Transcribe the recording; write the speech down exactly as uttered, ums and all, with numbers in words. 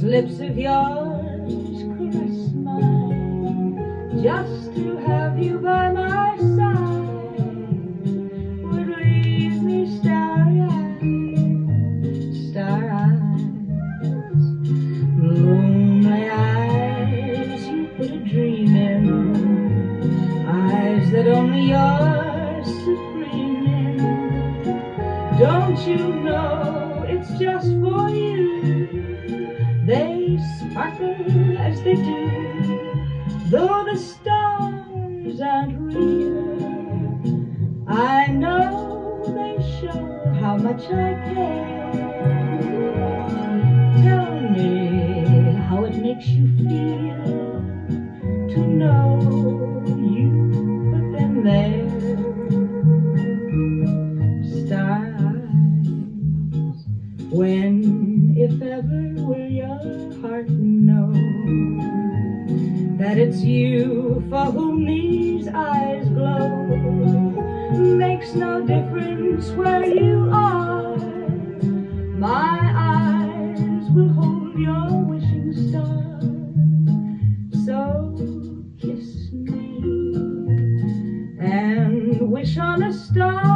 lips of yours caress mine, just to have you by my side would leave me starry-eyed, starry-eyed. Lonely eyes you put a dream in, eyes that only you're supreme in. Don't you know it's just for you they sparkle as they do, though the stars aren't real. I know they show how much I care. Tell me how it makes you feel to know you put them there. Stars, when, if ever, will your heart know that it's you for whom these eyes glow? Makes no difference where you are, my eyes will hold your wishing star. So kiss me and wish on a star.